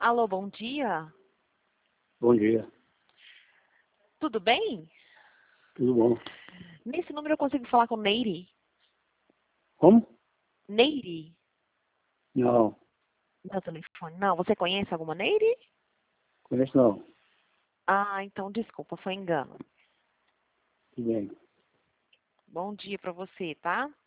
Alô, bom dia. Bom dia. Tudo bem? Tudo bom? Nesse número eu consigo falar com Neire? Como? Neire? Não, Meu telefone. Não, você conhece alguma Neire? conheço não. Ah, então desculpa, foi engano. Tudo bem. Bom dia pra você, tá?